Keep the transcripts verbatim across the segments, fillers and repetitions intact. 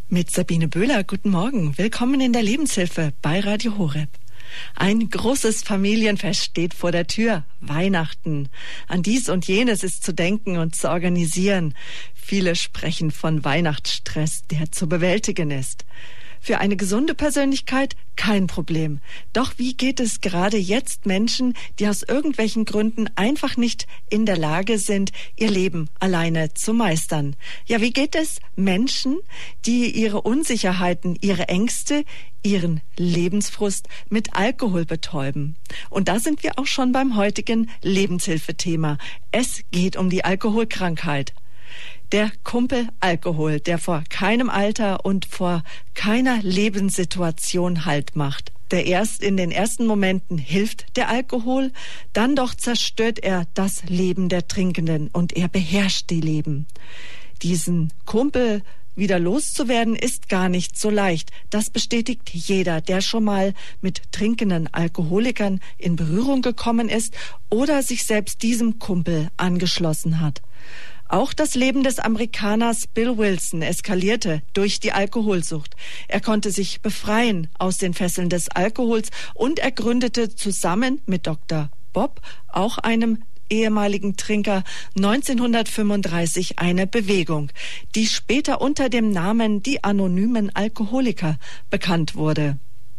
Mit Sabine Böhler, guten Morgen. Willkommen in der Lebenshilfe bei Radio Horeb. Ein großes Familienfest steht vor der Tür, Weihnachten. An dies und jenes ist zu denken und zu organisieren. Viele sprechen von Weihnachtsstress, der zu bewältigen ist. Für eine gesunde Persönlichkeit kein Problem. Doch wie geht es gerade jetzt Menschen, die aus irgendwelchen Gründen einfach nicht in der Lage sind, ihr Leben alleine zu meistern? Ja, wie geht es Menschen, die ihre Unsicherheiten, ihre Ängste, ihren Lebensfrust mit Alkohol betäuben? Und da sind wir auch schon beim heutigen Lebenshilfethema. Es geht um die Alkoholkrankheit. Der Kumpel Alkohol, der vor keinem Alter und vor keiner Lebenssituation Halt macht. Der erst in den ersten Momenten hilft der Alkohol, dann doch zerstört er das Leben der Trinkenden und er beherrscht die Leben. Diesen Kumpel wieder loszuwerden ist gar nicht so leicht. Das bestätigt jeder, der schon mal mit trinkenden Alkoholikern in Berührung gekommen ist oder sich selbst diesem Kumpel angeschlossen hat. Auch das Leben des Amerikaners Bill Wilson eskalierte durch die Alkoholsucht. Er konnte sich befreien aus den Fesseln des Alkohols und er gründete zusammen mit Doktor Bob, auch einem ehemaligen Trinker, neunzehnhundertfünfunddreißig eine Bewegung, die später unter dem Namen die Anonymen Alkoholiker bekannt wurde.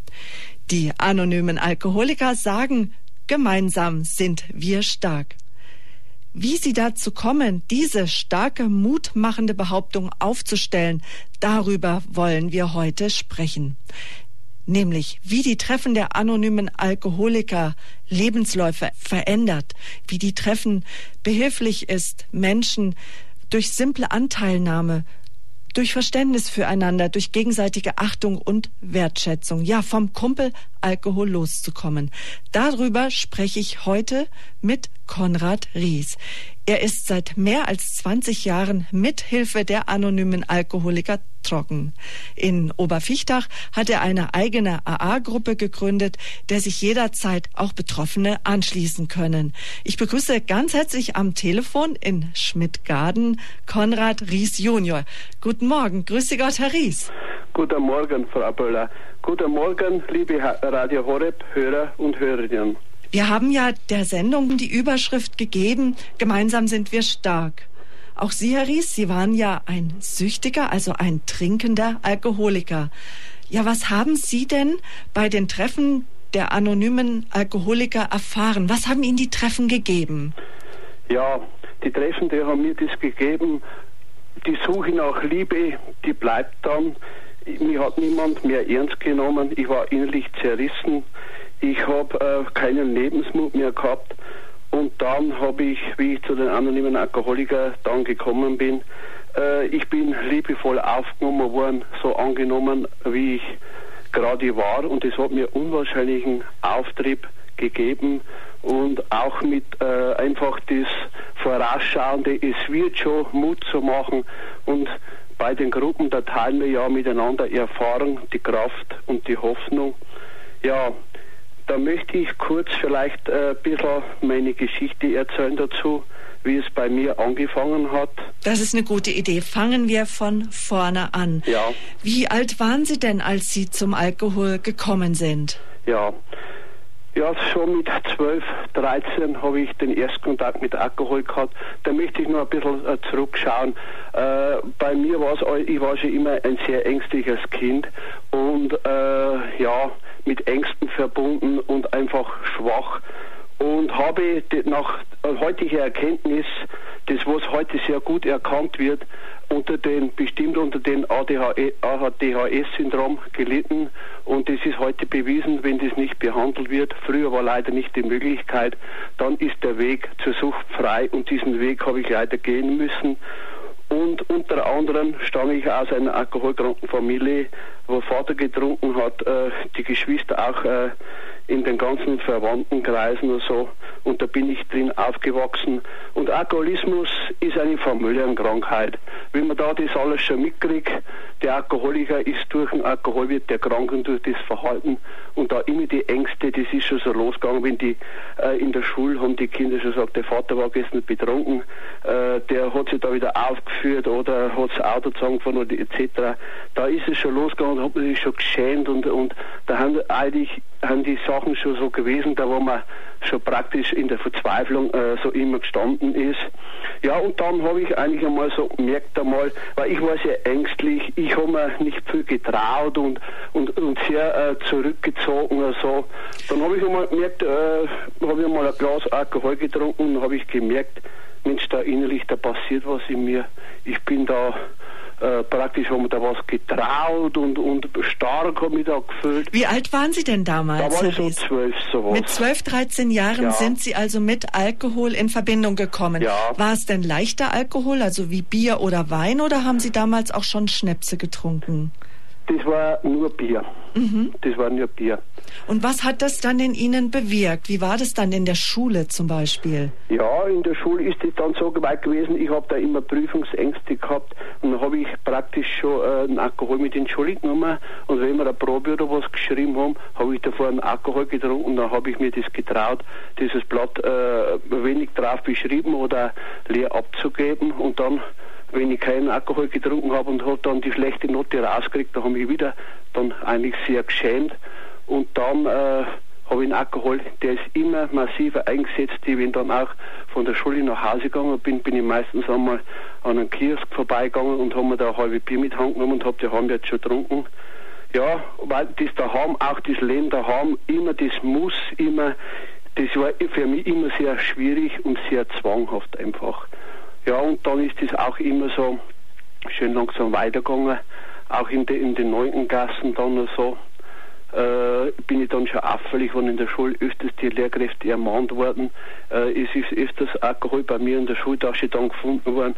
Die Anonymen Alkoholiker sagen, gemeinsam sind wir stark. Wie sie dazu kommen, diese starke, mutmachende Behauptung aufzustellen, darüber wollen wir heute sprechen. Nämlich, wie die Treffen der anonymen Alkoholiker Lebensläufe verändert, wie die Treffen behilflich ist, Menschen durch simple Anteilnahme, durch Verständnis füreinander, durch gegenseitige Achtung und Wertschätzung, ja, vom Kumpel Alkohol loszukommen. Darüber spreche ich heute mit Konrad Ries. Er ist seit mehr als zwanzig Jahren mithilfe der anonymen Alkoholiker trocken. In Oberfichtach hat er eine eigene A A-Gruppe gegründet, der sich jederzeit auch Betroffene anschließen können. Ich begrüße ganz herzlich am Telefon in Schmidtgarden Konrad Ries Junior. Guten Morgen, grüße Gott, Herr Ries. Guten Morgen, Frau Böhler. Guten Morgen, liebe Radio Horeb Hörer und Hörerinnen. Wir haben ja der Sendung die Überschrift gegeben, gemeinsam sind wir stark. Auch Sie, Herr Ries, Sie waren ja ein Süchtiger, also ein trinkender Alkoholiker. Ja, was haben Sie denn bei den Treffen der anonymen Alkoholiker erfahren? Was haben Ihnen die Treffen gegeben? Ja, die Treffen, die haben mir das gegeben. Die Suche nach Liebe, die bleibt dann. Mich hat niemand mehr ernst genommen. Ich war innerlich zerrissen. Ich habe äh, keinen Lebensmut mehr gehabt. Und dann habe ich, wie ich zu den anonymen Alkoholikern dann gekommen bin, äh, ich bin liebevoll aufgenommen worden, so angenommen, wie ich gerade war. Und es hat mir unwahrscheinlichen Auftrieb gegeben und auch mit äh, einfach das Vorausschauende, es wird schon Mut zu machen. Und bei den Gruppen, da teilen wir ja miteinander Erfahrung, die Kraft und die Hoffnung. Ja, da möchte ich kurz vielleicht äh, ein bisschen meine Geschichte erzählen dazu, wie es bei mir angefangen hat. Das ist eine gute Idee. Fangen wir von vorne an. Ja. Wie alt waren Sie denn, als Sie zum Alkohol gekommen sind? Ja, ja, schon mit zwölf, dreizehn habe ich den ersten Kontakt mit Alkohol gehabt. Da möchte ich noch ein bisschen äh, zurückschauen. Äh, bei mir war es, ich war schon immer ein sehr ängstliches Kind und äh, ja, mit Ängsten verbunden und einfach schwach. Und habe nach heutiger Erkenntnis, das was heute sehr gut erkannt wird, unter den, bestimmt unter den A D H S-Syndrom gelitten. Und das ist heute bewiesen, wenn das nicht behandelt wird. Früher war leider nicht die Möglichkeit. Dann ist der Weg zur Sucht frei und diesen Weg habe ich leider gehen müssen. Und unter anderem stamme ich aus einer alkoholkranken Familie, wo Vater getrunken hat, äh, die Geschwister auch äh, in den ganzen Verwandtenkreisen und so. Und da bin ich drin aufgewachsen. Und Alkoholismus ist eine Familienkrankheit. Wenn man da das alles schon mitkriegt, der Alkoholiker ist durch den Alkohol, wird der krank und durch das Verhalten. Und da immer die Ängste, das ist schon so losgegangen, wenn die äh, in der Schule haben die Kinder schon gesagt, der Vater war gestern betrunken, äh, der hat sich da wieder aufgeführt. geführt oder hat das Auto zusammengefahren oder et cetera. Da ist es schon losgegangen, da hat man sich schon geschämt und, und da haben eigentlich haben die Sachen schon so gewesen, da wo man schon praktisch in der Verzweiflung äh, so immer gestanden ist. Ja, und dann habe ich eigentlich einmal so gemerkt einmal, weil ich war sehr ängstlich, ich habe mir nicht viel getraut und, und, und sehr äh, zurückgezogen oder so. Dann habe ich einmal gemerkt, äh, habe ich einmal ein Glas Alkohol getrunken und habe ich gemerkt, Mensch, da innerlich, da passiert was in mir. Ich bin da Äh, praktisch haben wir da was getraut und, und stark habe ich da gefühlt. Wie alt waren Sie denn damals? Da war ich so zwölf, sowas. Mit zwölf, dreizehn Jahren ja. sind Sie also mit Alkohol in Verbindung gekommen. Ja. War es denn leichter Alkohol, also wie Bier oder Wein, oder haben Sie damals auch schon Schnäpse getrunken? Das war nur Bier. Mhm. Das war nur Bier. Und was hat das dann in Ihnen bewirkt? Wie war das dann in der Schule zum Beispiel? Ja, in der Schule ist es dann so weit gewesen, ich habe da immer Prüfungsängste gehabt und dann habe ich praktisch schon äh, einen Alkohol mit in die Schule genommen und wenn wir eine Probe oder was geschrieben haben, habe ich davor einen Alkohol getrunken und dann habe ich mir das getraut, dieses Blatt äh, wenig drauf beschrieben oder leer abzugeben und dann, wenn ich keinen Alkohol getrunken habe und habe dann die schlechte Note rausgekriegt, da habe ich wieder dann eigentlich sehr geschämt und dann äh, habe ich einen Alkohol, der ist immer massiver eingesetzt. Ich bin dann auch von der Schule nach Hause gegangen, bin, bin ich meistens einmal an einem Kiosk vorbeigegangen und habe mir da ein halbes Bier mit heimgenommen und habe die heim jetzt schon getrunken. Ja, weil das daheim, auch das Leben daheim, immer das muss, immer, das war für mich immer sehr schwierig und sehr zwanghaft einfach. Ja, und dann ist das auch immer so schön langsam weitergegangen, auch in, de, in den neunten Klassen dann so. Äh, bin ich dann schon auffällig, wenn in der Schule öfters die Lehrkräfte ermahnt worden. Äh, es ist öfters Alkohol bei mir in der Schultasche dann gefunden worden.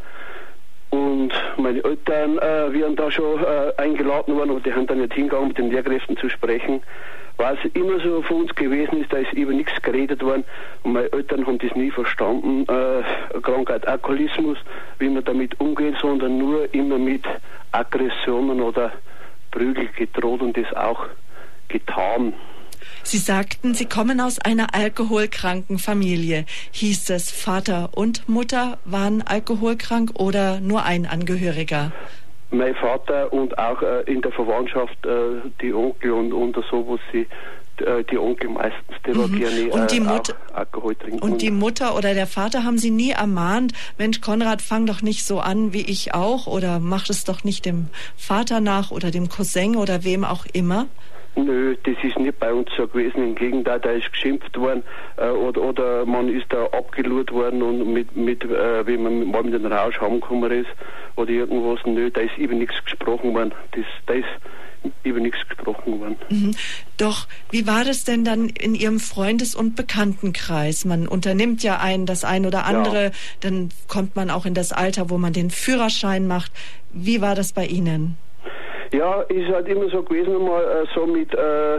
Und meine Eltern äh, wären da schon äh, eingeladen worden, aber die haben dann nicht hingegangen, mit den Lehrkräften zu sprechen. Weil es immer so für uns gewesen ist, da ist über nichts geredet worden und meine Eltern haben das nie verstanden, äh, Krankheit, Alkoholismus, wie man damit umgeht, sondern nur immer mit Aggressionen oder Prügel gedroht und das auch getan. Sie sagten, Sie kommen aus einer alkoholkranken Familie. Hieß es, Vater und Mutter waren alkoholkrank oder nur ein Angehöriger? Mein Vater und auch äh, in der Verwandtschaft äh, die Onkel und, und so, wo sie äh, die Onkel meistens, die mhm. gerne und die äh, Mutter, auch Alkohol trinken. Und die Mutter oder der Vater haben Sie nie ermahnt, Mensch Konrad, fang doch nicht so an wie ich auch oder mach es doch nicht dem Vater nach oder dem Cousin oder wem auch immer? Nö, das ist nicht bei uns so gewesen. Im Gegenteil, da ist geschimpft worden äh, oder, oder man ist da abgelurt worden und mit, mit äh, wenn man mal mit dem Rausch heimgekommen ist oder irgendwas, nö, da ist über nichts gesprochen worden. Das, da ist über nichts gesprochen worden. Mhm. Doch, wie war das denn dann in Ihrem Freundes- und Bekanntenkreis? Man unternimmt ja ein, das ein oder andere, ja. Dann kommt man auch in das Alter, wo man den Führerschein macht. Wie war das bei Ihnen? Ja, ist halt immer so gewesen, mal äh, so mit, äh,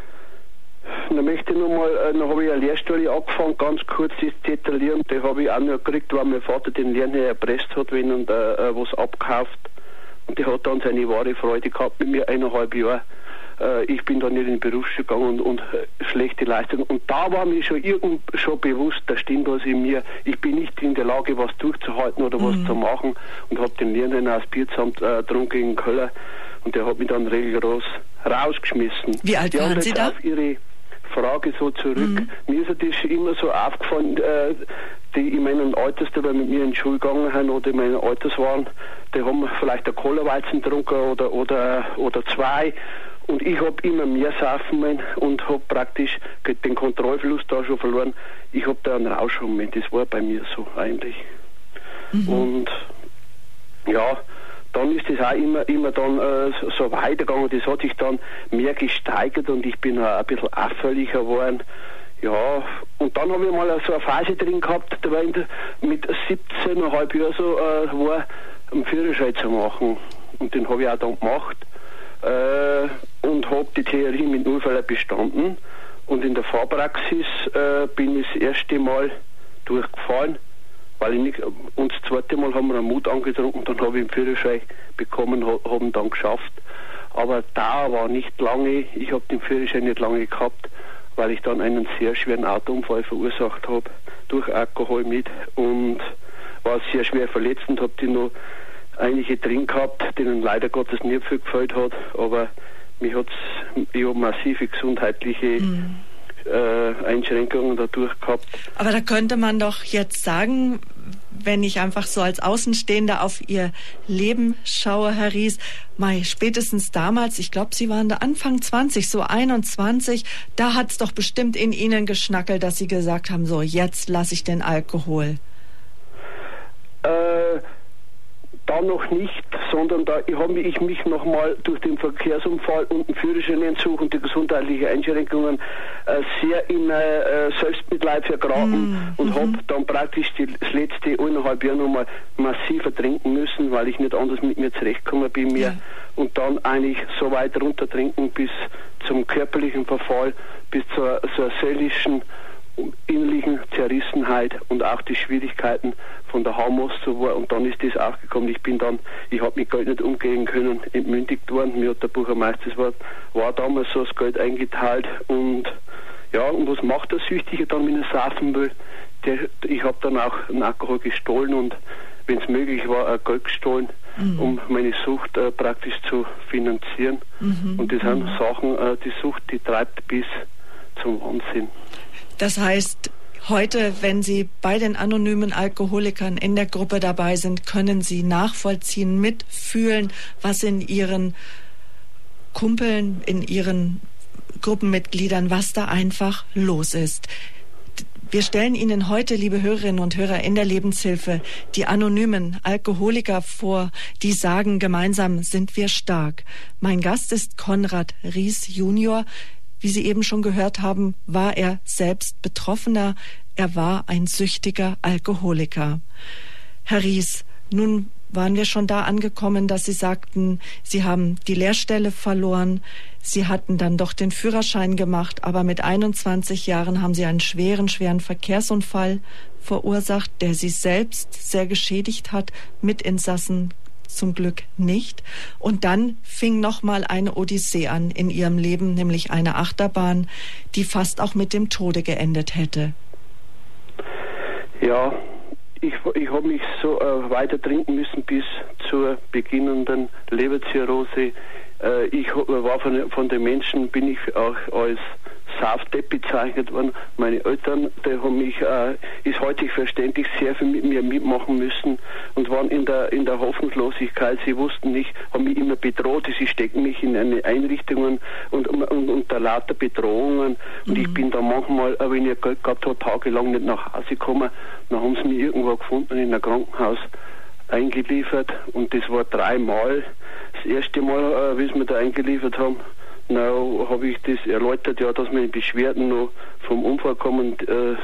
da möchte ich noch mal, äh, dann habe ich eine Lehrstelle angefangen, ganz kurz das Detaillieren, die habe ich auch noch gekriegt, weil mein Vater den Lernherr erpresst hat, wenn er äh, was abkauft. Und der hat dann seine wahre Freude gehabt mit mir eineinhalb Jahre. Äh, ich bin dann nicht in den Berufsschule gegangen und, und äh, schlechte Leistung. Und da war mir schon irgend schon bewusst, da stimmt was in mir. Ich bin nicht in der Lage, was durchzuhalten oder was mhm. zu machen. Und habe den Lernherr aus Bierzamt äh, getrunken in Köln. Und der hat mich dann regelgroß rausgeschmissen. Wie alt waren Sie da? Auf Ihre Frage so zurück. Mhm. Mir ist das immer so aufgefallen, äh, die in meinem Alters, die mit mir in die Schule gegangen sind oder in meinem Alters waren, die haben vielleicht ein Cola-Weizen getrunken oder, oder, oder zwei. Und ich habe immer mehr saufen müssen und habe praktisch den Kontrollverlust da schon verloren. Ich habe da einen Rausch haben müssen. Das war bei mir so eigentlich. Mhm. Und ja, dann ist das auch immer, immer dann äh, so weitergegangen. Das hat sich dann mehr gesteigert und ich bin auch ein bisschen auffälliger geworden. Ja, und dann habe ich mal so eine Phase drin gehabt, da war ich mit siebzehn Komma fünf Jahren so äh, war, einen Führerschein zu machen. Und den habe ich auch dann gemacht äh, und habe die Theorie mit Nullfällen bestanden. Und in der Fahrpraxis äh, bin ich das erste Mal durchgefallen. Weil ich nicht, und das zweite Mal haben wir einen Mut angetrunken und dann habe ich den Führerschein bekommen, haben dann geschafft. Aber da war nicht lange, ich habe den Führerschein nicht lange gehabt, weil ich dann einen sehr schweren Autounfall verursacht habe, durch Alkohol mit und war sehr schwer verletzt und habe die noch einige drin gehabt, denen leider Gottes nicht viel gefällt hat, aber mich hat's, ich habe massive gesundheitliche mhm. äh, Einschränkungen dadurch gehabt. Aber da könnte man doch jetzt sagen, wenn ich einfach so als Außenstehender auf Ihr Leben schaue, Herr Ries, mei, spätestens damals, ich glaube, Sie waren da Anfang zwanzig, so einundzwanzig, da hat's doch bestimmt in Ihnen geschnackelt, dass Sie gesagt haben, so, jetzt lasse ich den Alkohol. Äh, da noch nicht, sondern da habe ich mich nochmal durch den Verkehrsunfall und den Führerscheinentzug und die gesundheitlichen Einschränkungen äh, sehr in äh, Selbstmitleid vergraben mm, und mm-hmm. habe dann praktisch die, das letzte eineinhalb Jahr nochmal massiv ertrinken müssen, weil ich nicht anders mit mir zurechtgekommen bin mehr ja. und dann eigentlich so weit runter trinken bis zum körperlichen Verfall, bis zur, zur seelischen innerlichen Zerrissenheit und auch die Schwierigkeiten von der Haumost war, und dann ist das auch gekommen. Ich bin dann, ich habe mit Geld nicht umgehen können, entmündigt worden. Mir hat der Bürgermeister, das war, war damals so das Geld eingeteilt, und ja, und was macht der Süchtige dann, wenn er saufen will? Der, ich habe dann auch einen Alkohol gestohlen und, wenn es möglich war, auch Geld gestohlen, mhm. um meine Sucht äh, praktisch zu finanzieren. Mhm. Und das sind mhm. Sachen, äh, die Sucht, die treibt bis zum Wahnsinn. Das heißt, heute, wenn Sie bei den anonymen Alkoholikern in der Gruppe dabei sind, können Sie nachvollziehen, mitfühlen, was in Ihren Kumpeln, in Ihren Gruppenmitgliedern, was da einfach los ist. Wir stellen Ihnen heute, liebe Hörerinnen und Hörer, in der Lebenshilfe die anonymen Alkoholiker vor, die sagen, gemeinsam sind wir stark. Mein Gast ist Konrad Ries Junior. Wie Sie eben schon gehört haben, war er selbst Betroffener. Er war ein süchtiger Alkoholiker. Herr Ries, nun waren wir schon da angekommen, dass Sie sagten, Sie haben die Lehrstelle verloren. Sie hatten dann doch den Führerschein gemacht, aber mit einundzwanzig Jahren haben Sie einen schweren, schweren Verkehrsunfall verursacht, der Sie selbst sehr geschädigt hat, Mitinsassen zum Glück nicht. Und dann fing nochmal eine Odyssee an in Ihrem Leben, nämlich eine Achterbahn, die fast auch mit dem Tode geendet hätte. Ja, ich, ich habe mich so äh, weiter trinken müssen bis zur beginnenden Leberzirrhose. Äh, ich war von, von den Menschen, bin ich auch als Saufdepp bezeichnet worden. Meine Eltern, die haben mich, äh, ist heute verständlich, sehr viel mit mir mitmachen müssen und waren in der in der Hoffnungslosigkeit. Sie wussten nicht, haben mich immer bedroht, sie stecken mich in eine Einrichtungen und, und, und unter lauter Bedrohungen. Und mhm. ich bin da manchmal, wenn ich Geld gehabt habe, tagelang nicht nach Hause gekommen. Dann haben sie mich irgendwo gefunden in einem Krankenhaus eingeliefert, und das war dreimal. Das erste Mal, äh, wie sie mich da eingeliefert haben, na, habe ich das erläutert, ja, dass meine Beschwerden noch vom Unfall kommen, äh,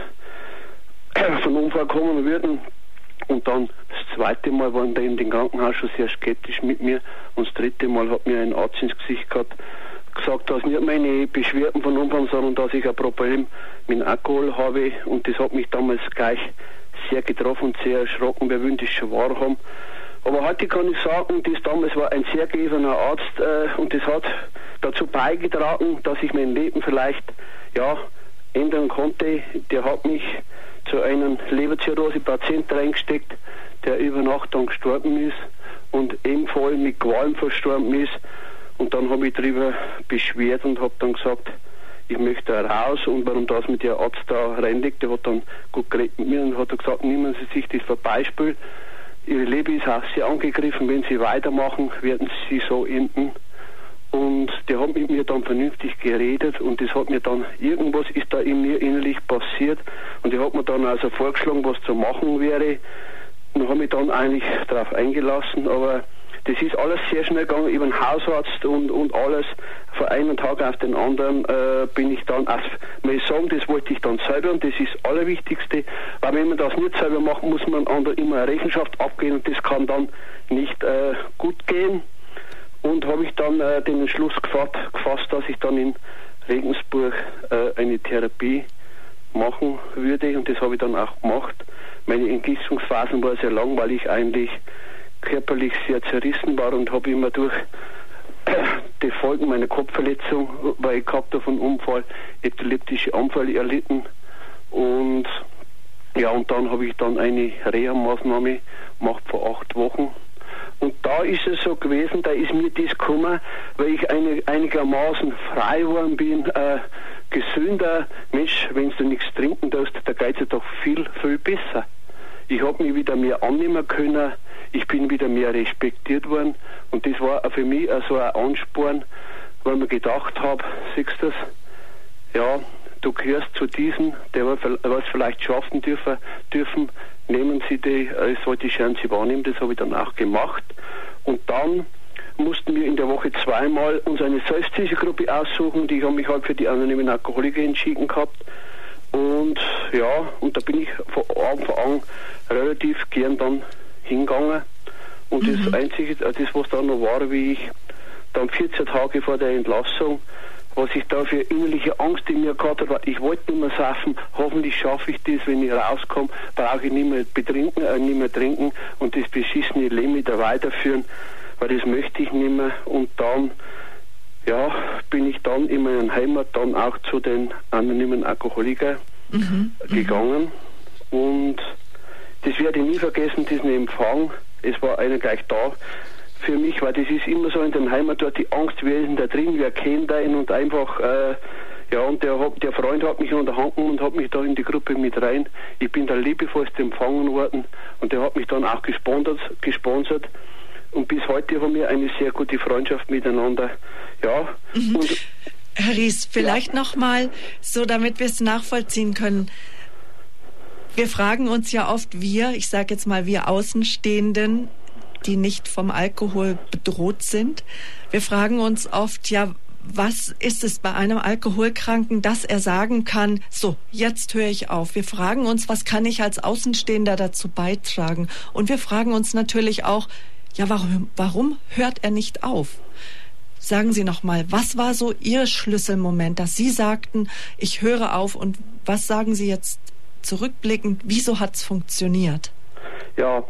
vom Unfall kommen würden. Und dann das zweite Mal waren die in dem Krankenhaus schon sehr skeptisch mit mir. Und das dritte Mal hat mir ein Arzt ins Gesicht gehabt, gesagt, dass nicht meine Beschwerden von Unfall, sondern dass ich ein Problem mit dem Alkohol habe. Und das hat mich damals gleich sehr getroffen und sehr erschrocken, wer würde das schon wahr haben. Aber heute kann ich sagen, das damals war ein sehr gegebener Arzt, äh, und das hat dazu beigetragen, dass ich mein Leben vielleicht ja ändern konnte. Der hat mich zu einem Leberzirrhose-Patient reingesteckt, der über Nacht dann gestorben ist und ebenfalls mit Qualen verstorben ist. Und dann habe ich darüber beschwert und habe dann gesagt, ich möchte raus, und warum das mit der Arzt da reinlegt, der hat dann gut geredet mit mir und hat gesagt, nehmen Sie sich das Vorbeispiel. Ihre Leber ist auch sehr angegriffen, wenn Sie weitermachen, werden Sie so enden. Und der hat mit mir dann vernünftig geredet, und das hat mir dann, irgendwas ist da in mir innerlich passiert, und der hat mir dann also vorgeschlagen, was zu machen wäre, und habe mich dann eigentlich darauf eingelassen, aber das ist alles sehr schnell gegangen über den Hausarzt und, und alles. Von einem Tag auf den anderen äh, bin ich dann, also, muss ich sagen, das wollte ich dann selber, und das ist das Allerwichtigste, weil wenn man das nicht selber macht, muss man anderen immer eine Rechenschaft abgeben, und das kann dann nicht äh, gut gehen. Und habe ich dann äh, den Entschluss gefasst, gefasst, dass ich dann in Regensburg äh, eine Therapie machen würde, und das habe ich dann auch gemacht. Meine Entgistungsphasen waren sehr lang, weil ich eigentlich körperlich sehr zerrissen war und habe immer durch die Folgen meiner Kopfverletzung, weil ich gehabt habe, von Unfall, epileptische Anfälle erlitten. Und ja, und dann habe ich dann eine Reha-Maßnahme gemacht vor acht Wochen. Und da ist es so gewesen, da ist mir das gekommen, weil ich eine, einigermaßen frei geworden bin, äh, gesünder. Mensch, wenn du nichts trinken darfst, da geht es doch viel, viel besser. Ich habe mich wieder mehr annehmen können, ich bin wieder mehr respektiert worden und das war für mich so ein Ansporn, weil ich mir gedacht habe, siehst du das, ja, du gehörst zu diesen, der was vielleicht schaffen dürfen, dürfen, nehmen sie die, äh, sollte die Chance wahrnehmen, das habe ich dann auch gemacht. Und dann mussten wir in der Woche zweimal uns eine Selbsthilfegruppe aussuchen und ich habe mich halt für die anonymen Alkoholiker entschieden gehabt. Und ja, und da bin ich von Anfang an relativ gern dann hingegangen. Und mhm. das Einzige, das was dann noch war, wie ich dann vierzehn Tage vor der Entlassung, was ich da für innerliche Angst in mir gehabt habe, ich wollte nicht mehr saufen, hoffentlich schaffe ich das, wenn ich rauskomme, brauche ich nicht mehr betrinken, äh, nicht mehr trinken und das beschissene Leben wieder weiterführen, weil das möchte ich nicht mehr. Und dann, ja, bin ich dann in meiner Heimat dann auch zu den anonymen Alkoholikern mhm. gegangen und das werde ich nie vergessen, diesen Empfang. Es war einer gleich da für mich, weil das ist immer so in der Heimat dort die Angst, wer ist denn da drin, wer kennt einen und einfach, äh, ja, und der, der Freund hat mich unterhalten und hat mich da in die Gruppe mit rein. Ich bin da liebevollst empfangen worden und der hat mich dann auch gesponsert, gesponsert und bis heute haben wir eine sehr gute Freundschaft miteinander. Ja. Mhm. Und, Herr Ries, vielleicht ja. nochmal, so damit wir es nachvollziehen können. Wir fragen uns ja oft, wir, ich sage jetzt mal wir Außenstehenden, die nicht vom Alkohol bedroht sind. Wir fragen uns oft, ja, was ist es bei einem Alkoholkranken, dass er sagen kann, so, jetzt höre ich auf. Wir fragen uns, was kann ich als Außenstehender dazu beitragen? Und wir fragen uns natürlich auch, ja, warum, warum hört er nicht auf? Sagen Sie noch mal, was war so Ihr Schlüsselmoment, dass Sie sagten, ich höre auf, und was sagen Sie jetzt zurückblickend, wieso hat es funktioniert? Ja,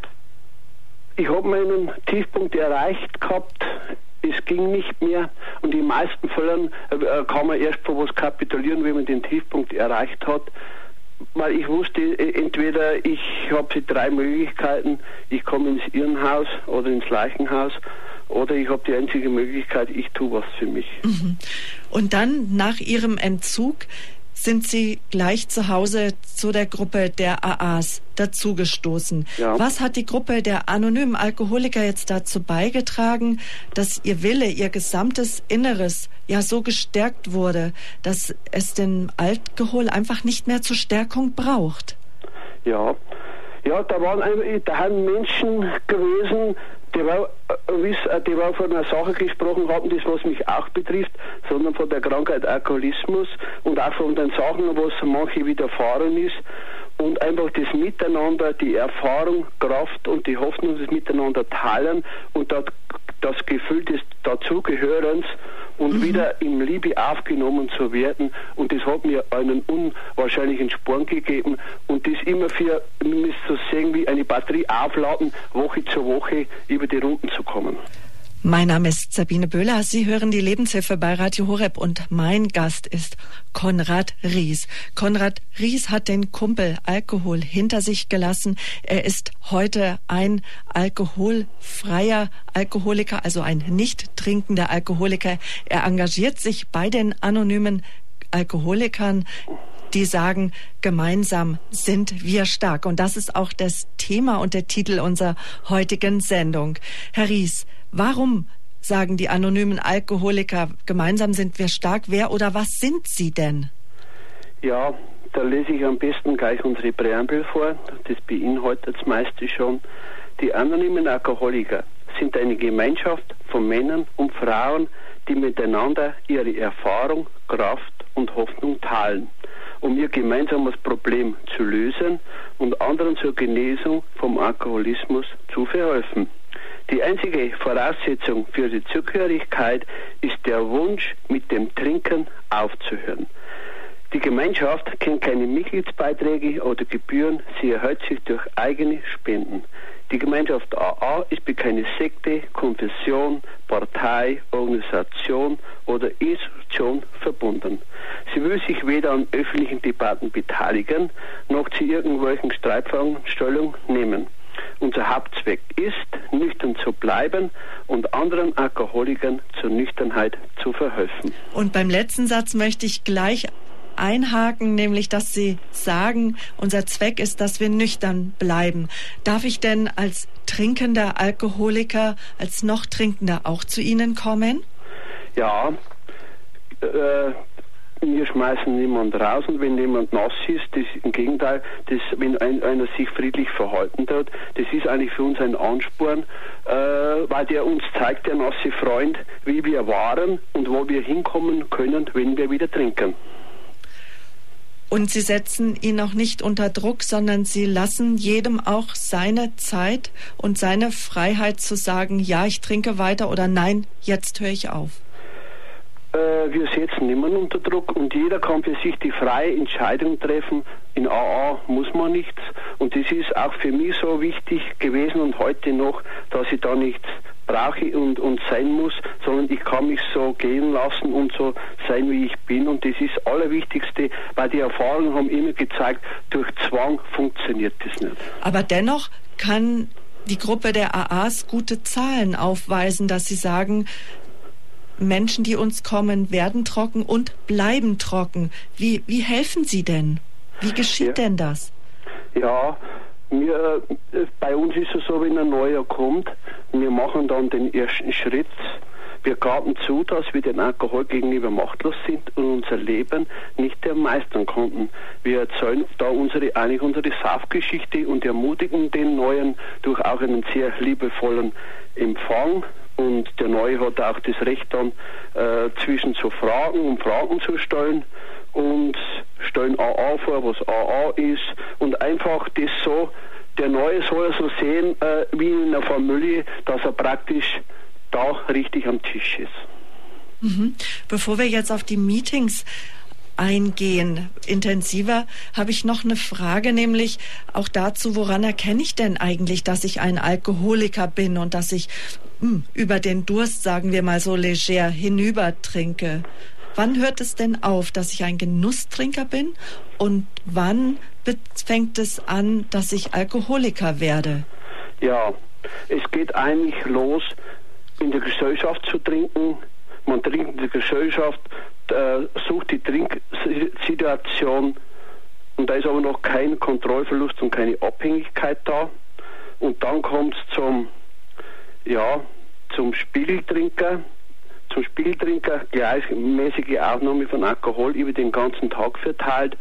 ich habe meinen Tiefpunkt erreicht gehabt, es ging nicht mehr und in den meisten Fällen äh, kann man erst vor was kapitulieren, wenn man den Tiefpunkt erreicht hat, weil ich wusste, entweder ich habe drei Möglichkeiten, ich komme ins Irrenhaus oder ins Leichenhaus oder ich habe die einzige Möglichkeit, ich tue was für mich. Mhm. Und dann nach Ihrem Entzug sind Sie gleich zu Hause zu der Gruppe der A As dazugestoßen. Ja. Was hat die Gruppe der anonymen Alkoholiker jetzt dazu beigetragen, dass Ihr Wille, Ihr gesamtes Inneres ja so gestärkt wurde, dass es den Alkohol einfach nicht mehr zur Stärkung braucht? Ja, ja, da waren da haben Menschen gewesen, die war, die war von einer Sache gesprochen haben, das was mich auch betrifft, sondern von der Krankheit Alkoholismus und auch von den Sachen, was manche widerfahren ist und einfach das Miteinander, die Erfahrung, Kraft und die Hoffnung des Miteinander teilen und das, das Gefühl des Dazugehörens und mhm. wieder in Liebe aufgenommen zu werden, und das hat mir einen unwahrscheinlichen Sporn gegeben und das immer für, man müsste so sehen, wie eine Batterie aufladen, Woche zu Woche über die Runden zu kommen. Mein Name ist Sabine Böhler, Sie hören die Lebenshilfe bei Radio Horeb und mein Gast ist Konrad Ries. Konrad Ries hat den Kumpel Alkohol hinter sich gelassen. Er ist heute ein alkoholfreier Alkoholiker, also ein nicht trinkender Alkoholiker. Er engagiert sich bei den anonymen Alkoholikern, die sagen, gemeinsam sind wir stark. Und das ist auch das Thema und der Titel unserer heutigen Sendung. Herr Ries, warum sagen die anonymen Alkoholiker, gemeinsam sind wir stark? Wer oder was sind sie denn? Ja, da lese ich am besten gleich unsere Präambel vor. Das beinhaltet das meiste schon. Die anonymen Alkoholiker sind eine Gemeinschaft von Männern und Frauen, die miteinander ihre Erfahrung, Kraft und Hoffnung teilen, um ihr gemeinsames Problem zu lösen und anderen zur Genesung vom Alkoholismus zu verhelfen. Die einzige Voraussetzung für die Zugehörigkeit ist der Wunsch, mit dem Trinken aufzuhören. Die Gemeinschaft kennt keine Mitgliedsbeiträge oder Gebühren, sie erhält sich durch eigene Spenden. Die Gemeinschaft A A ist bei keine Sekte, Konfession, Partei, Organisation oder Institution verbunden. Sie will sich weder an öffentlichen Debatten beteiligen, noch zu irgendwelchen Streitfragen Stellung nehmen. Unser Hauptzweck ist, nüchtern zu bleiben und anderen Alkoholikern zur Nüchternheit zu verhelfen. Und beim letzten Satz möchte ich gleich einhaken, nämlich, dass Sie sagen, unser Zweck ist, dass wir nüchtern bleiben. Darf ich denn als trinkender Alkoholiker, als noch Trinkender auch zu Ihnen kommen? Ja, äh, wir schmeißen niemanden raus, und wenn jemand nass ist, das im Gegenteil, das, wenn ein, einer sich friedlich verhalten tut, das ist eigentlich für uns ein Ansporn, äh, weil der uns zeigt, der nasse Freund, wie wir waren und wo wir hinkommen können, wenn wir wieder trinken. Und Sie setzen ihn auch nicht unter Druck, sondern Sie lassen jedem auch seine Zeit und seine Freiheit zu sagen, ja, ich trinke weiter, oder nein, jetzt höre ich auf. Wir setzen niemanden unter Druck, und jeder kann für sich die freie Entscheidung treffen. In A A muss man nichts, und das ist auch für mich so wichtig gewesen und heute noch, dass ich da nichts brauche und, und sein muss, sondern ich kann mich so gehen lassen und so sein, wie ich bin, und das ist das Allerwichtigste, weil die Erfahrungen haben immer gezeigt, durch Zwang funktioniert das nicht. Aber dennoch kann die Gruppe der A As gute Zahlen aufweisen, dass sie sagen, Menschen, die uns kommen, werden trocken und bleiben trocken. Wie, wie helfen Sie denn? Wie geschieht ja. denn das? Ja, wir, bei uns ist es so, wenn ein Neuer kommt, wir machen dann den ersten Schritt. Wir gaben zu, dass wir den Alkohol gegenüber machtlos sind und unser Leben nicht mehr meistern konnten. Wir erzählen da unsere, eigentlich unsere Saufgeschichte und ermutigen den Neuen durch auch einen sehr liebevollen Empfang. Und der Neue hat auch das Recht dann äh, zwischen zu fragen und Fragen zu stellen, und stellen A A vor, was A A ist, und einfach das so, der Neue soll so sehen, äh, wie in einer Familie, dass er praktisch da richtig am Tisch ist. Mhm. Bevor wir jetzt auf die Meetings eingehen, intensiver, habe ich noch eine Frage, nämlich auch dazu, woran erkenne ich denn eigentlich, dass ich ein Alkoholiker bin und dass ich mh, über den Durst, sagen wir mal so leger, hinüber trinke? Wann hört es denn auf, dass ich ein Genusstrinker bin, und wann fängt es an, dass ich Alkoholiker werde? Ja, es geht eigentlich los, in der Gesellschaft zu trinken. Man trinkt in der Gesellschaft, äh, sucht die Trinksituation, und da ist aber noch kein Kontrollverlust und keine Abhängigkeit da. Und dann kommt es zum, ja, zum Spiegeltrinker. Zum Spiegeltrinker gleichmäßige Aufnahme von Alkohol über den ganzen Tag verteilt,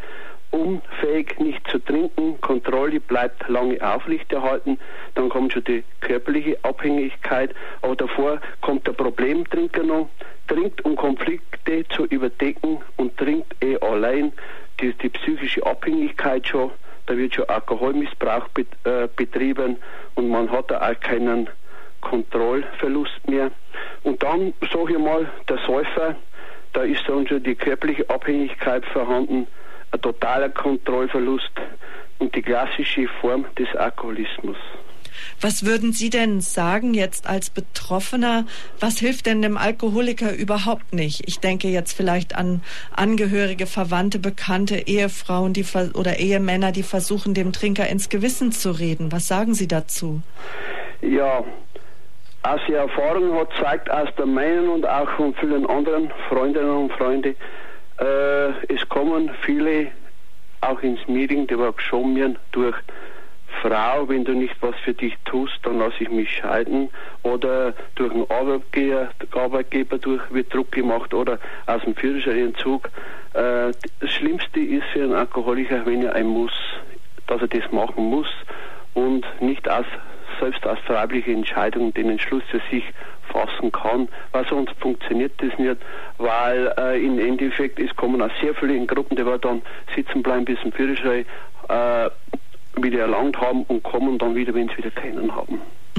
unfähig nicht zu trinken, Kontrolle bleibt lange aufrechterhalten, dann kommt schon die körperliche Abhängigkeit, aber davor kommt der Problemtrinker noch, trinkt, um Konflikte zu überdecken, und trinkt eh allein, die, die psychische Abhängigkeit schon, da wird schon Alkoholmissbrauch bet, äh, betrieben, und man hat da auch keinen Kontrollverlust mehr. Und dann, sage ich mal, der Säufer, da ist dann schon die körperliche Abhängigkeit vorhanden, ein totaler Kontrollverlust und die klassische Form des Alkoholismus. Was würden Sie denn sagen jetzt als Betroffener, was hilft denn dem Alkoholiker überhaupt nicht? Ich denke jetzt vielleicht an Angehörige, Verwandte, Bekannte, Ehefrauen die, oder Ehemänner, die versuchen, dem Trinker ins Gewissen zu reden. Was sagen Sie dazu? Ja, aus der Erfahrung hat zeigt, aus der meinen und auch von vielen anderen Freundinnen und Freunden, äh, es kommen viele auch ins Meeting, die war schon mir durch Frau, wenn du nicht was für dich tust, dann lasse ich mich scheiden, oder durch einen Arbeitgeber, Arbeitgeber durch, wird Druck gemacht, oder aus dem Führerscheinentzug. Äh, das Schlimmste ist für einen Alkoholiker, wenn er ein muss, dass er das machen muss und nicht aus selbst als freiwillige Entscheidung den Entschluss für sich fassen kann, weil sonst funktioniert das nicht, weil äh, im Endeffekt es kommen auch sehr viele in Gruppen, die dann sitzen bleiben bis zum Führerschein äh, wieder erlangt haben und kommen dann wieder, wenn sie wieder keinen haben.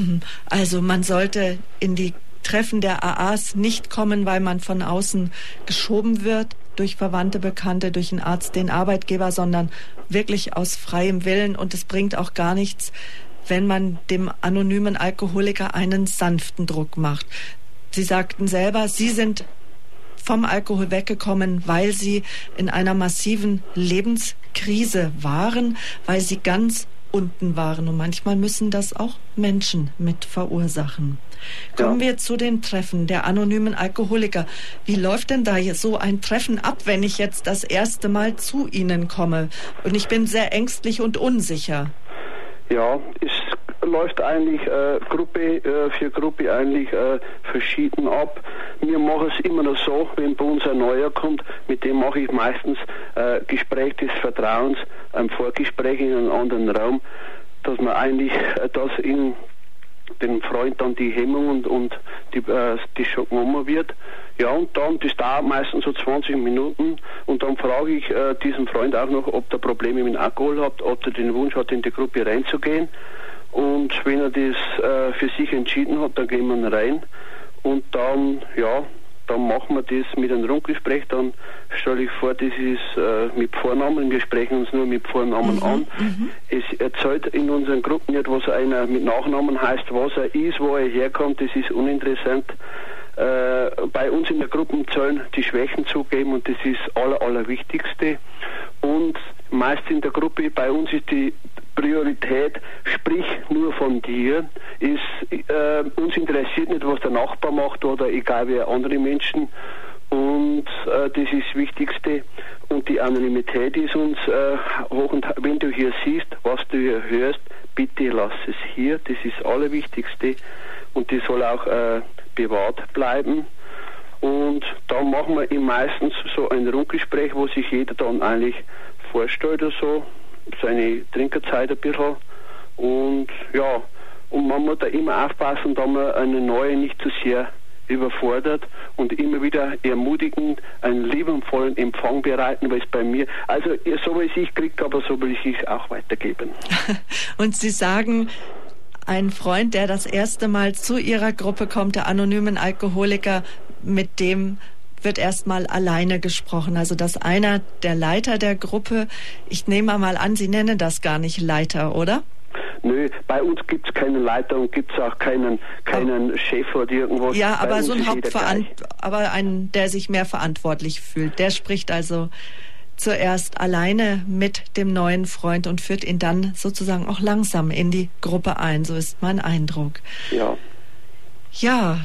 Also man sollte in die Treffen der A As nicht kommen, weil man von außen geschoben wird, durch Verwandte, Bekannte, durch einen Arzt, den Arbeitgeber, sondern wirklich aus freiem Willen, und es bringt auch gar nichts, wenn man dem anonymen Alkoholiker einen sanften Druck macht. Sie sagten selber, Sie sind vom Alkohol weggekommen, weil Sie in einer massiven Lebenskrise waren, weil Sie ganz unten waren. Und manchmal müssen das auch Menschen mit verursachen. Kommen ja. wir zu den Treffen der anonymen Alkoholiker. Wie läuft denn da so ein Treffen ab, wenn ich jetzt das erste Mal zu Ihnen komme? Und ich bin sehr ängstlich und unsicher. Ja, es läuft eigentlich äh, Gruppe äh, für Gruppe eigentlich äh, verschieden ab. Wir machen es immer noch so, wenn bei uns ein Neuer kommt, mit dem mache ich meistens äh, Gespräch des Vertrauens, ein Vorgespräch in einem anderen Raum, dass man eigentlich äh, das in dem Freund dann die Hemmung und, und die, äh, die schon genommen wird. Ja, und dann, das dauert meistens so zwanzig Minuten und dann frage ich äh, diesen Freund auch noch, ob er Probleme mit dem Alkohol hat, ob er den Wunsch hat, in die Gruppe reinzugehen. Und wenn er das äh, für sich entschieden hat, dann gehen wir rein und dann, ja, dann machen wir das mit einem Rundgespräch, dann stelle ich vor, das ist äh, mit Vornamen, wir sprechen uns nur mit Vornamen mhm, an. Mhm. Es erzählt in unseren Gruppen nicht, was einer mit Nachnamen heißt, was er ist, wo er herkommt, das ist uninteressant. Äh, bei uns in der Gruppe sollen die Schwächen zugeben und das ist das Aller, Allerwichtigste. Und meist in der Gruppe, bei uns ist die Priorität, sprich nur von dir. Ist, äh, uns interessiert nicht, was der Nachbar macht oder egal wer andere Menschen. Und äh, das ist das Wichtigste. Und die Anonymität ist uns äh, hoch und wenn du hier siehst, was du hier hörst, bitte lass es hier. Das ist das Allerwichtigste. Und das soll auch äh, bewahrt bleiben. Und dann machen wir im meistens so ein Rundgespräch, wo sich jeder dann eigentlich vorstellt oder so, seine Trinkerzeit ein bisschen. Und ja, und man muss da immer aufpassen, dass man eine neue nicht zu sehr überfordert und immer wieder ermutigend einen liebevollen Empfang bereiten, weil es bei mir, also so wie ich kriege, aber so will ich es auch weitergeben. Und Sie sagen, ein Freund, der das erste Mal zu Ihrer Gruppe kommt, der anonymen Alkoholiker, mit dem wird erstmal alleine gesprochen. Also dass einer der Leiter der Gruppe, ich nehme mal an, Sie nennen das gar nicht Leiter, oder? Nö, bei uns gibt es keinen Leiter und gibt es auch keinen, keinen oh. Chef oder irgendwas. Ja, aber so ein Hauptverantwortlicher, aber ein, der sich mehr verantwortlich fühlt, der spricht also zuerst alleine mit dem neuen Freund und führt ihn dann sozusagen auch langsam in die Gruppe ein. So ist mein Eindruck. Ja. Ja,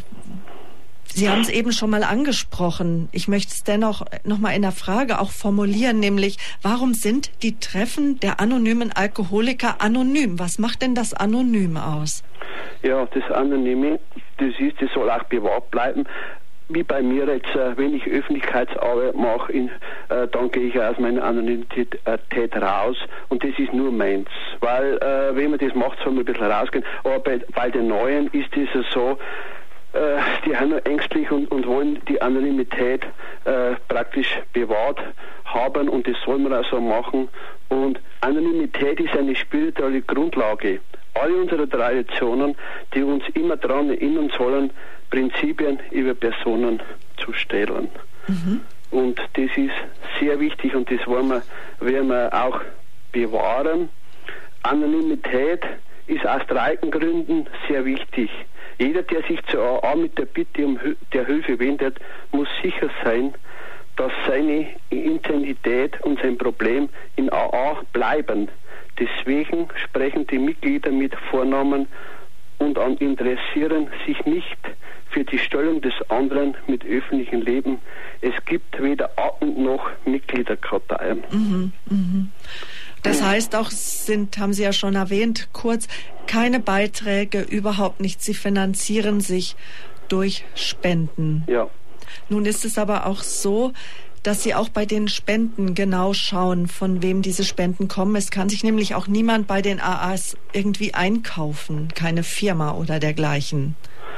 Sie haben es eben schon mal angesprochen. Ich möchte es dennoch noch mal in der Frage auch formulieren, nämlich, warum sind die Treffen der anonymen Alkoholiker anonym? Was macht denn das Anonym aus? Ja, das Anonyme, das ist, das soll auch bewahrt bleiben. Wie bei mir jetzt, wenn ich Öffentlichkeitsarbeit mache, in, äh, dann gehe ich aus meiner Anonymität äh, raus und das ist nur meins. Weil, äh, wenn man das macht, soll man ein bisschen rausgehen. Aber bei, bei den Neuen ist es so, äh, die haben nur ängstlich und, und wollen die Anonymität äh, praktisch bewahrt haben und das soll man auch so machen. Und Anonymität ist eine spirituelle Grundlage. Alle unsere Traditionen, die uns immer daran erinnern sollen, Prinzipien über Personen zu stellen. Mhm. Und das ist sehr wichtig und das wollen wir, werden wir auch bewahren. Anonymität ist aus drei Gründen sehr wichtig. Jeder, der sich zur A A mit der Bitte um der Hilfe wendet, muss sicher sein, dass seine Intensität und sein Problem in A A bleiben. Deswegen sprechen die Mitglieder mit Vornamen und an interessieren sich nicht für die Stellung des anderen mit öffentlichem Leben. Es gibt weder Atem noch Mitgliederkarteien. Mhm, mhm. Das heißt auch, sind, haben Sie ja schon erwähnt, kurz, keine Beiträge, überhaupt nichts. Sie finanzieren sich durch Spenden. Ja. Nun ist es aber auch so, dass Sie auch bei den Spenden genau schauen, von wem diese Spenden kommen. Es kann sich nämlich auch niemand bei den A As irgendwie einkaufen, keine Firma oder dergleichen.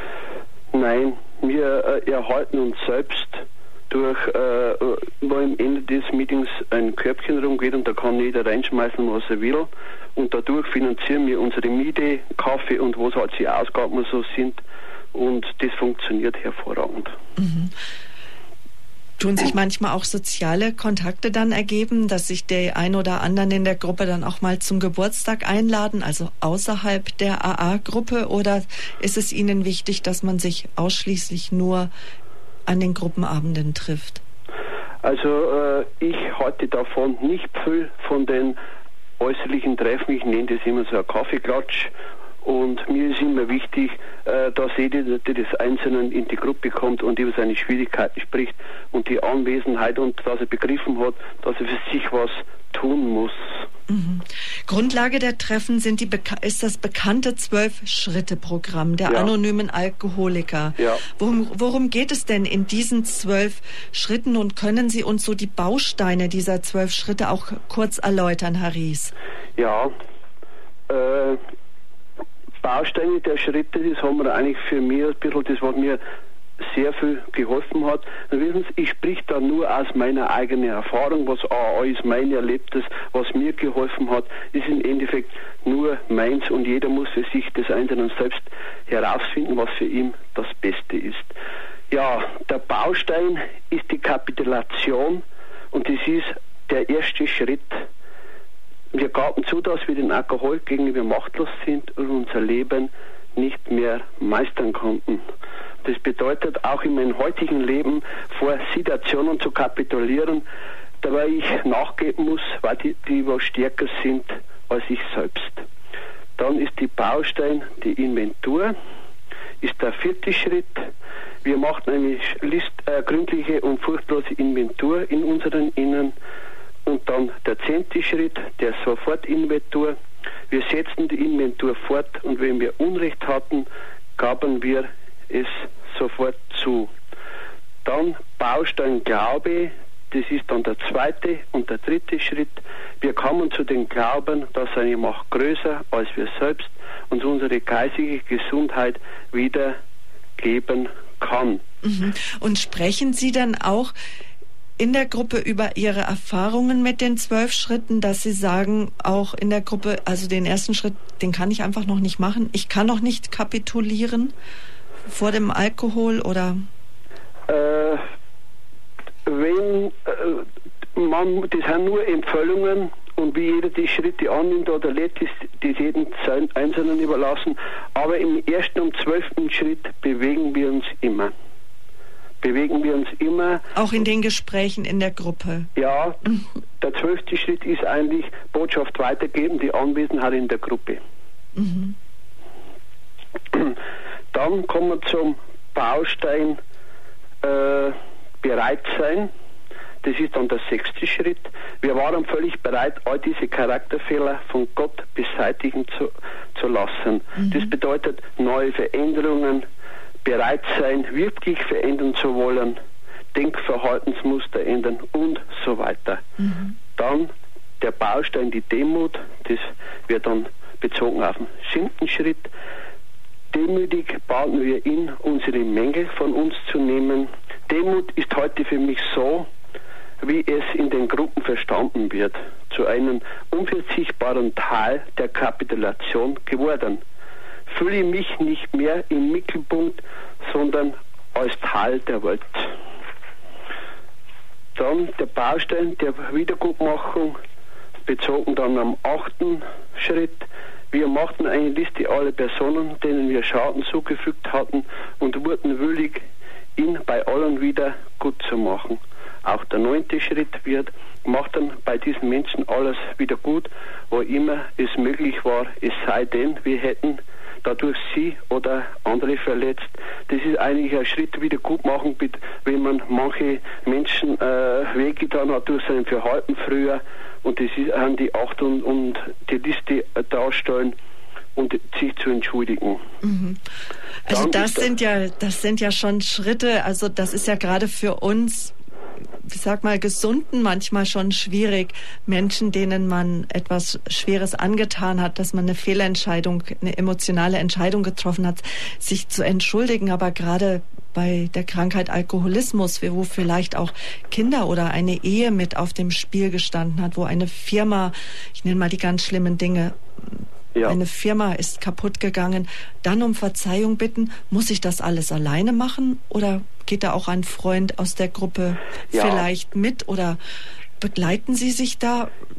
Nein, wir äh, erhalten uns selbst durch, äh, wo am Ende des Meetings ein Körbchen rumgeht und da kann jeder reinschmeißen, was er will. Und dadurch finanzieren wir unsere Miete, Kaffee und was halt die Ausgaben so sind. Und das funktioniert hervorragend. Mhm. Tun sich manchmal auch soziale Kontakte dann ergeben, dass sich der ein oder anderen in der Gruppe dann auch mal zum Geburtstag einladen, also außerhalb der A A-Gruppe? Oder ist es Ihnen wichtig, dass man sich ausschließlich nur an den Gruppenabenden trifft? Also äh, ich halte davon nicht viel von den äußerlichen Treffen, ich nenne das immer so ein Kaffeeklatsch. Und mir ist immer wichtig, äh, dass jeder, der des Einzelnen in die Gruppe kommt und über seine Schwierigkeiten spricht und die Anwesenheit und dass er begriffen hat, dass er für sich was tun muss. Mhm. Grundlage der Treffen sind die Beka- ist das bekannte Zwölf-Schritte-Programm der ja. anonymen Alkoholiker. Ja. Worum, worum geht es denn in diesen zwölf Schritten und können Sie uns so die Bausteine dieser zwölf Schritte auch kurz erläutern, Herr Ries? Ja, äh, Bausteine der Schritte, das haben wir eigentlich für mich ein bisschen das, was mir sehr viel geholfen hat. Und wissen Sie, ich sprich da nur aus meiner eigenen Erfahrung, was auch alles mein Erlebtes, was mir geholfen hat, ist im Endeffekt nur meins und jeder muss für sich das Einzelne selbst herausfinden, was für ihn das Beste ist. Ja, der Baustein ist die Kapitulation und das ist der erste Schritt. Wir gaben zu, dass wir den Alkohol gegenüber machtlos sind und unser Leben nicht mehr meistern konnten. Das bedeutet auch in meinem heutigen Leben vor Situationen zu kapitulieren, dabei ich nachgeben muss, weil die, die was stärker sind als ich selbst. Dann ist die Baustein die Inventur, ist der vierte Schritt. Wir machen eine List, äh, gründliche und furchtlose Inventur in unseren Innen. Und dann der zehnte Schritt, der Sofortinventur. Wir setzen die Inventur fort und wenn wir Unrecht hatten, gaben wir es sofort zu. Dann Baustein Glaube, das ist dann der zweite und der dritte Schritt. Wir kommen zu dem Glauben, dass seine Macht größer als wir selbst und unsere geistige Gesundheit wieder geben kann. Mhm. Und sprechen Sie dann auch in der Gruppe über Ihre Erfahrungen mit den zwölf Schritten, dass Sie sagen, auch in der Gruppe, also den ersten Schritt, den kann ich einfach noch nicht machen. Ich kann noch nicht kapitulieren vor dem Alkohol oder? Äh, wenn äh, man, das sind nur Empfehlungen und wie jeder die Schritte annimmt oder lädt, ist das jedem Einzelnen überlassen. Aber im ersten und zwölften Schritt bewegen wir uns immer. Bewegen wir uns immer. Auch in den Gesprächen in der Gruppe? Ja, der zwölfte Schritt ist eigentlich Botschaft weitergeben, die Anwesenheit in der Gruppe. Mhm. Dann kommen wir zum Baustein äh, bereit sein. Das ist dann der sechste Schritt. Wir waren völlig bereit, all diese Charakterfehler von Gott beseitigen zu, zu lassen. Mhm. Das bedeutet neue Veränderungen, bereit sein, wirklich verändern zu wollen, Denkverhaltensmuster ändern und so weiter. Mhm. Dann der Baustein, die Demut, das wird dann bezogen auf den siebten Schritt. Demütig baten wir ihn, unsere Mängel von uns zu nehmen. Demut ist heute für mich so, wie es in den Gruppen verstanden wird, zu einem unverzichtbaren Teil der Kapitulation geworden. Fühle mich nicht mehr im Mittelpunkt, sondern als Teil der Welt. Dann der Baustein der Wiedergutmachung, bezogen dann am achten Schritt. Wir machten eine Liste aller Personen, denen wir Schaden zugefügt hatten und wurden willig, ihn bei allen wieder gut zu machen. Auch der neunte Schritt wird, machten bei diesen Menschen alles wieder gut, wo immer es möglich war, es sei denn, wir hätten dadurch sie oder andere verletzt. Das ist eigentlich ein Schritt Wiedergutmachung, wenn man manche Menschen äh, wehgetan hat durch sein Verhalten früher, und das ist an die acht und, und die Liste darstellen und sich zu entschuldigen. Mhm. Also Dann das sind ja, das sind ja schon Schritte, also das ist ja gerade für uns, ich sag mal, Gesunden manchmal schon schwierig. Menschen, denen man etwas Schweres angetan hat, dass man eine Fehlentscheidung, eine emotionale Entscheidung getroffen hat, sich zu entschuldigen. Aber gerade bei der Krankheit Alkoholismus, wo vielleicht auch Kinder oder eine Ehe mit auf dem Spiel gestanden hat, wo eine Firma, ich nenne mal die ganz schlimmen Dinge, ja. Eine Firma ist kaputt gegangen, dann um Verzeihung bitten. Muss ich das alles alleine machen oder geht da auch ein Freund aus der Gruppe ja. vielleicht mit oder begleiten Sie sich da?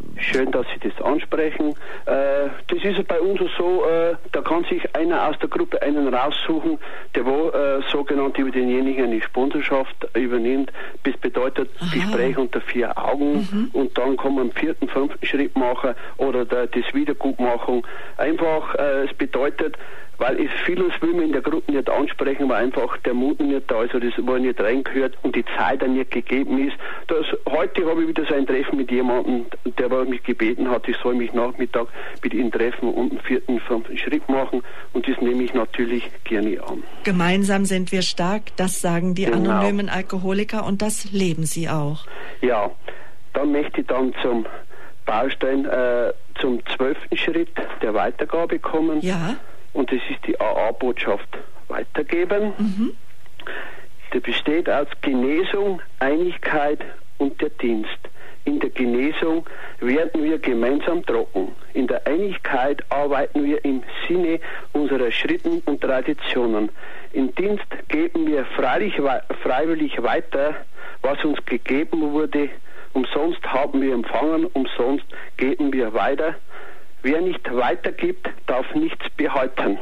Schön, dass Sie das ansprechen. Äh, das ist bei uns so, äh, da kann sich einer aus der Gruppe einen raussuchen, der wo äh, sogenannt über denjenigen eine Sponsorschaft übernimmt. Das bedeutet Aha. Gespräch unter vier Augen mhm. und dann kann man einen vierten, fünften Schritt machen oder der, das Wiedergutmachung. Einfach, äh, es bedeutet, weil es vieles will man in der Gruppe nicht ansprechen, weil einfach der Mut nicht da ist, oder das wo nicht reingehört und die Zeit dann nicht gegeben ist. Das, heute habe ich wieder so ein Treffen mit jemandem, der mich gebeten hat, ich soll mich Nachmittag mit ihm treffen und einen vierten, fünften Schritt machen und das nehme ich natürlich gerne an. Gemeinsam sind wir stark, das sagen die genau. anonymen Alkoholiker und das leben sie auch. Ja, dann möchte ich dann zum Baustein, äh, zum zwölften Schritt der Weitergabe kommen. Ja. Und das ist die A A-Botschaft weitergeben. Mhm. Der besteht aus Genesung, Einigkeit und der Dienst. In der Genesung werden wir gemeinsam trocken. In der Einigkeit arbeiten wir im Sinne unserer Schritten und Traditionen. Im Dienst geben wir freilich, freiwillig weiter, was uns gegeben wurde. Umsonst haben wir empfangen, umsonst geben wir weiter. Wer nicht weitergibt, darf nichts behalten.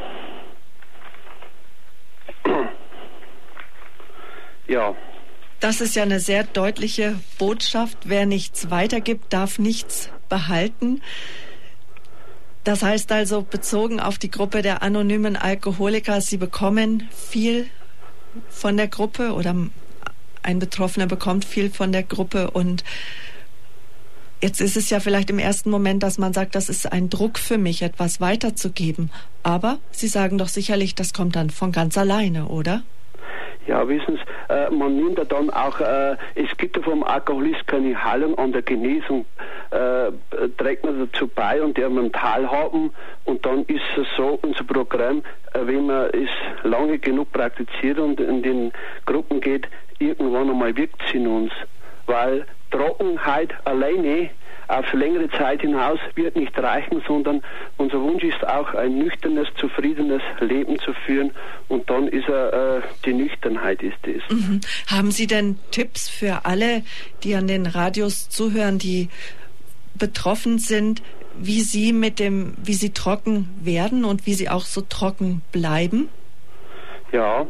Ja. Das ist ja eine sehr deutliche Botschaft. Wer nichts weitergibt, darf nichts behalten. Das heißt also, bezogen auf die Gruppe der anonymen Alkoholiker, sie bekommen viel von der Gruppe oder ein Betroffener bekommt viel von der Gruppe und jetzt ist es ja vielleicht im ersten Moment, dass man sagt, das ist ein Druck für mich, etwas weiterzugeben. Aber Sie sagen doch sicherlich, das kommt dann von ganz alleine, oder? Ja, wissen Sie, äh, man nimmt ja dann auch, äh, es gibt ja vom Alkoholist keine Heilung an der Genesung, äh, trägt man dazu bei und der man teilhaben und dann ist es so, unser Programm, äh, wenn man es lange genug praktiziert und in den Gruppen geht, irgendwann einmal wirkt es in uns, weil Trockenheit alleine auf längere Zeit hinaus wird nicht reichen, sondern unser Wunsch ist auch, ein nüchternes, zufriedenes Leben zu führen und dann ist er, äh, die Nüchternheit ist es. Mhm. Haben Sie denn Tipps für alle, die an den Radios zuhören, die betroffen sind, wie sie mit dem, wie sie trocken werden und wie sie auch so trocken bleiben? Ja.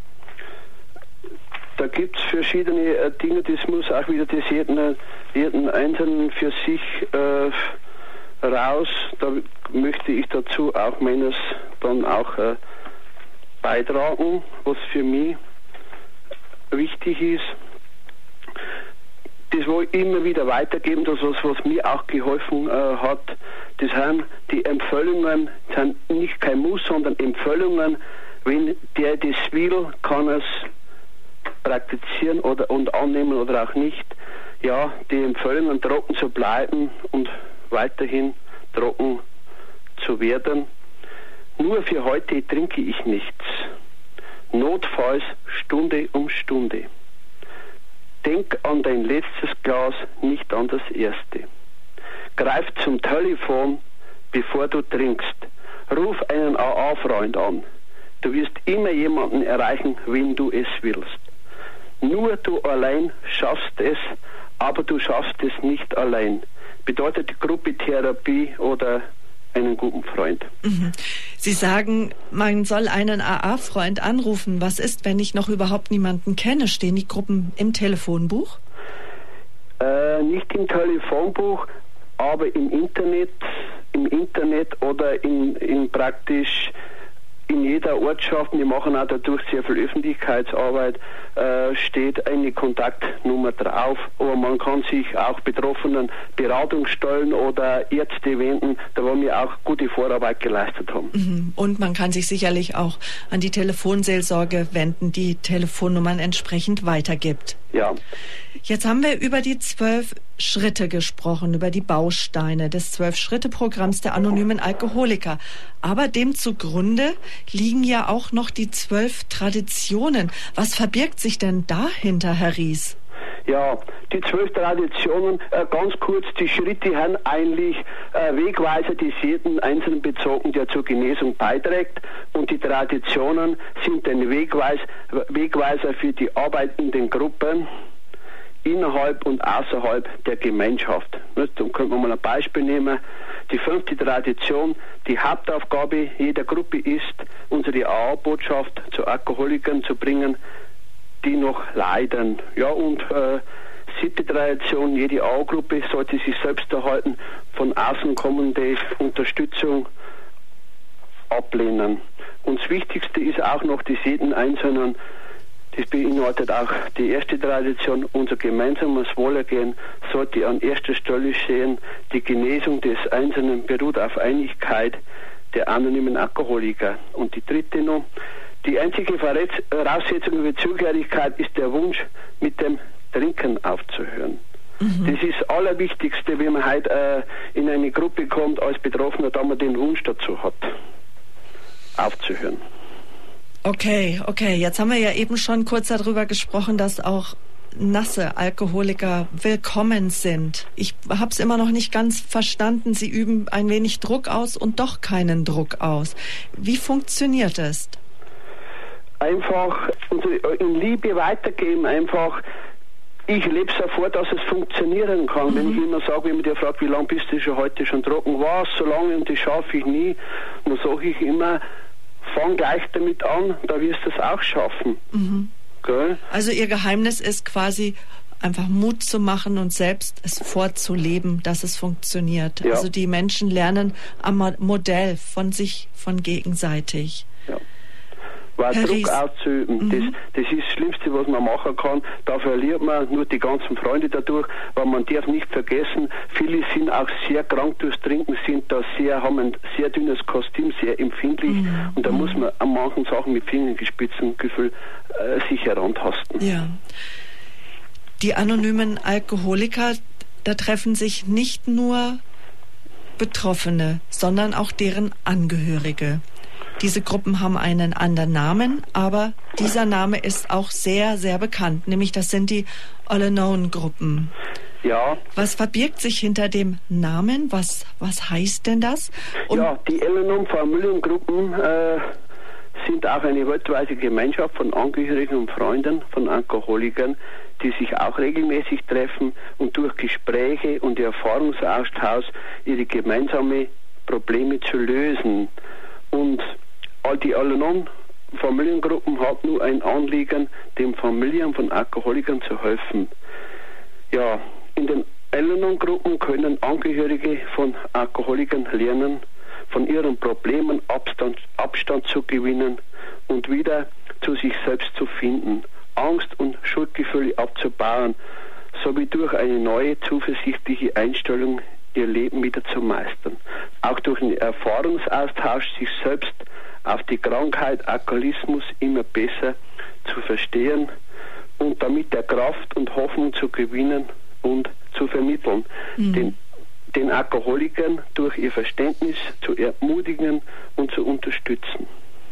Da gibt es verschiedene äh, Dinge, das muss auch wieder das jeden, jeden Einzelnen für sich äh, raus. Da möchte ich dazu auch meines dann auch äh, beitragen, was für mich wichtig ist. Das wollte ich immer wieder weitergeben, das was, was mir auch geholfen äh, hat. Das sind die Empfehlungen, sind nicht kein Muss, sondern Empfehlungen. Wenn der das will, kann es praktizieren oder und annehmen oder auch nicht. Ja, die Empfehlungen, trocken zu bleiben und weiterhin trocken zu werden. Nur für heute trinke ich nichts. Notfalls Stunde um Stunde. Denk an dein letztes Glas, nicht an das erste. Greif zum Telefon, bevor du trinkst. Ruf einen A A-Freund an. Du wirst immer jemanden erreichen, wenn du es willst. Nur du allein schaffst es, aber du schaffst es nicht allein. Bedeutet Gruppetherapie oder einen guten Freund. Mhm. Sie sagen, man soll einen A A-Freund anrufen. Was ist, wenn ich noch überhaupt niemanden kenne? Stehen die Gruppen im Telefonbuch? Äh, nicht im Telefonbuch, aber im Internet, im Internet oder in, in praktisch in jeder Ortschaft, wir machen auch dadurch sehr viel Öffentlichkeitsarbeit, äh, steht eine Kontaktnummer drauf, aber man kann sich auch Betroffenen Beratungsstellen oder Ärzte wenden, da wo wir auch gute Vorarbeit geleistet haben. Und man kann sich sicherlich auch an die Telefonseelsorge wenden, die Telefonnummern entsprechend weitergibt. Ja. Jetzt haben wir über die zwölf Schritte gesprochen, über die Bausteine des Zwölf-Schritte-Programms der anonymen Alkoholiker. Aber dem zugrunde liegen ja auch noch die zwölf Traditionen. Was verbirgt sich denn dahinter, Herr Ries? Ja, die zwölf Traditionen, äh, ganz kurz, die Schritte haben eigentlich äh, Wegweiser, die jeden Einzelnen bezogen, der zur Genesung beiträgt, und die Traditionen sind ein Wegweis, Wegweiser für die Arbeit in den Gruppen. innerhalb und außerhalb der Gemeinschaft. Dann könnte man mal ein Beispiel nehmen. Die fünfte Tradition, die Hauptaufgabe jeder Gruppe ist, unsere A A-Botschaft zu Alkoholikern zu bringen, die noch leiden. Ja, und äh, siebte Tradition, jede A A-Gruppe sollte sich selbst erhalten, von außen kommende Unterstützung ablehnen. Und das Wichtigste ist auch noch das jeden Einzelnen. Das beinhaltet auch die erste Tradition, unser gemeinsames Wohlergehen sollte an erster Stelle stehen. Die Genesung des Einzelnen beruht auf Einigkeit der anonymen Alkoholiker. Und die dritte noch, die einzige Voraussetzung über Zugehörigkeit ist der Wunsch, mit dem Trinken aufzuhören. Mhm. Das ist das Allerwichtigste, wenn man heute äh, in eine Gruppe kommt als Betroffener, da man den Wunsch dazu hat, aufzuhören. Okay, okay. Jetzt haben wir ja eben schon kurz darüber gesprochen, dass auch nasse Alkoholiker willkommen sind. Ich habe es immer noch nicht ganz verstanden. Sie üben ein wenig Druck aus und doch keinen Druck aus. Wie funktioniert es? Einfach in Liebe weitergeben, einfach. Ich lebe sofort, dass es funktionieren kann. Mhm. Wenn ich immer sage, wenn man dir fragt, wie lange bist du schon heute schon trocken, was, so lange und das schaffe ich nie, dann sage ich immer, fang gleich damit an, da wirst du es auch schaffen. Mhm. Gell? Also Ihr Geheimnis ist quasi einfach Mut zu machen und selbst es vorzuleben, dass es funktioniert. Ja. Also die Menschen lernen am Modell von sich, von gegenseitig. Ja. Weil Herr Druck Ries. auszuüben, mhm. das, das ist das Schlimmste, was man machen kann. Da verliert man nur die ganzen Freunde dadurch, weil man darf nicht vergessen, viele sind auch sehr krank durchs Trinken, sind da sehr, haben ein sehr dünnes Kostüm, sehr empfindlich mhm. und da mhm. muss man an manchen Sachen mit Fingerspitzengefühl äh, sich herantasten. Ja. Die anonymen Alkoholiker, da treffen sich nicht nur Betroffene, sondern auch deren Angehörige. Diese Gruppen haben einen anderen Namen, aber dieser Name ist auch sehr, sehr bekannt. Nämlich das sind die Al-Anon-Gruppen. Ja. Was verbirgt sich hinter dem Namen? Was, was heißt denn das? Und ja, die Al-Anon-Familiengruppen äh, sind auch eine weltweite Gemeinschaft von Angehörigen und Freunden von Alkoholikern, die sich auch regelmäßig treffen und durch Gespräche und Erfahrungsaustausch ihre gemeinsamen Probleme zu lösen. Und all die Al-Anon-Familiengruppen haben nur ein Anliegen, den Familien von Alkoholikern zu helfen. Ja, in den Al-Anon-Gruppen können Angehörige von Alkoholikern lernen, von ihren Problemen Abstand, Abstand zu gewinnen und wieder zu sich selbst zu finden, Angst und Schuldgefühle abzubauen, sowie durch eine neue, zuversichtliche Einstellung ihr Leben wieder zu meistern. Auch durch den Erfahrungsaustausch sich selbst auf die Krankheit Alkoholismus immer besser zu verstehen und damit der Kraft und Hoffnung zu gewinnen und zu vermitteln. Mhm. Den, den Alkoholikern durch ihr Verständnis zu ermutigen und zu unterstützen.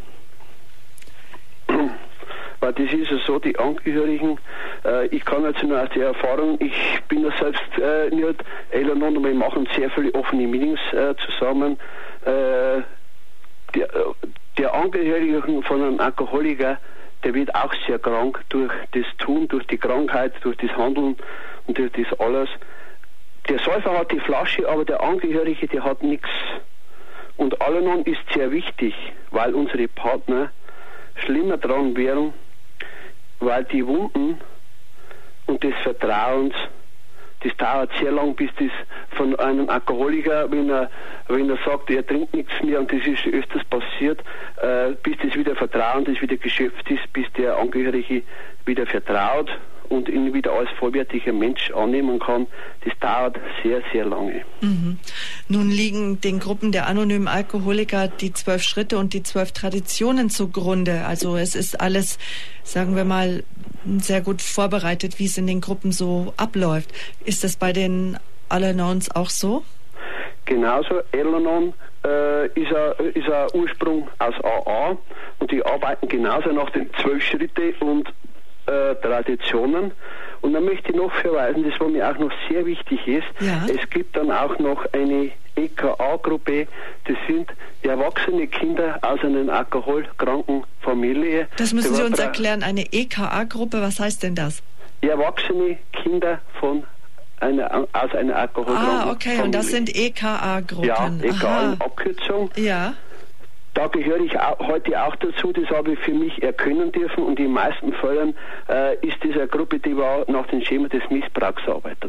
Weil das ist ja so, die Angehörigen, äh, ich kann jetzt nur aus der Erfahrung, ich bin ja selbst äh, nicht Al-Anon, aber wir machen sehr viele offene Meetings äh, zusammen. Äh, der, der Angehörige von einem Alkoholiker, der wird auch sehr krank durch das Tun, durch die Krankheit, durch das Handeln und durch das alles. Der Säufer hat die Flasche, aber der Angehörige, der hat nichts. Und Al-Anon ist sehr wichtig, weil unsere Partner schlimmer dran wären, weil die Wunden und des Vertrauens, das dauert sehr lang, bis das von einem Alkoholiker, wenn er, wenn er sagt, er trinkt nichts mehr, und das ist öfters passiert, äh, bis das wieder Vertrauen, das wieder geschöpft ist, bis der Angehörige wieder vertraut und ihn wieder als vollwertiger Mensch annehmen kann, das dauert sehr, sehr lange. Mhm. Nun liegen den Gruppen der anonymen Alkoholiker die zwölf Schritte und die zwölf Traditionen zugrunde. Also es ist alles, sagen wir mal, sehr gut vorbereitet, wie es in den Gruppen so abläuft. Ist das bei den Al-Anons auch so? Genauso. Al-Anon äh, ist ein Ursprung aus A A und die arbeiten genauso nach den zwölf Schritte und Äh, Traditionen. Und dann möchte ich noch verweisen, das was mir auch noch sehr wichtig ist, ja. Es gibt dann auch noch eine E K A-Gruppe, das sind erwachsene Kinder aus einer alkoholkranken Familie. Das müssen Sie uns erklären, eine E K A-Gruppe, was heißt denn das? Erwachsene Kinder von einer, aus einer alkoholkranken Ah, okay, Familie. und das sind E K A-Gruppen. Ja, E K A in Abkürzung. Ja. Da gehöre ich auch, heute auch dazu, das habe ich für mich erkennen dürfen, und in den meisten Fällen äh, ist das eine Gruppe, die nach dem Schema des Missbrauchs arbeitet.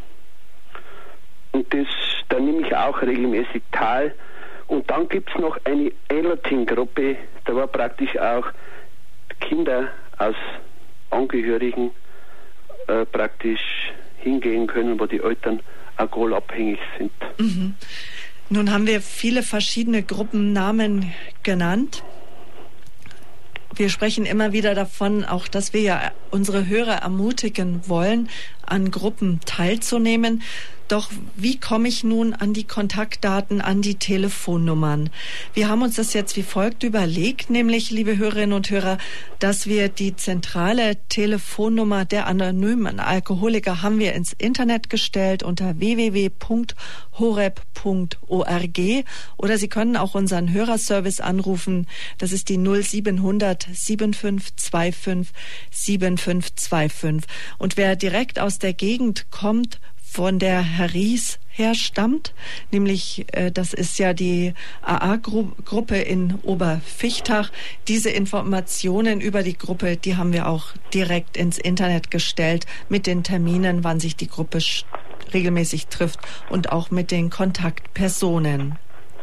Und das, da nehme ich auch regelmäßig teil. Und dann gibt es noch eine Eltern-Gruppe, da war praktisch auch Kinder aus Angehörigen äh, praktisch hingehen können, wo die Eltern alkoholabhängig sind. Mhm. Nun haben wir viele verschiedene Gruppennamen genannt. Wir sprechen immer wieder davon, auch dass wir ja unsere Hörer ermutigen wollen, an Gruppen teilzunehmen. Doch wie komme ich nun an die Kontaktdaten, an die Telefonnummern? Wir haben uns das jetzt wie folgt überlegt, nämlich, liebe Hörerinnen und Hörer, dass wir die zentrale Telefonnummer der anonymen Alkoholiker haben wir ins Internet gestellt unter w w w punkt horeb punkt org, oder Sie können auch unseren Hörerservice anrufen. Das ist die null siebenhundert fünfundsiebzig fünfundzwanzig fünfundsiebzig. Und wer direkt aus der Gegend kommt, von der Herr Ries herstammt, nämlich äh, das ist ja die A A-Gruppe in Oberfichtach. Diese Informationen über die Gruppe, die haben wir auch direkt ins Internet gestellt mit den Terminen, wann sich die Gruppe regelmäßig trifft und auch mit den Kontaktpersonen.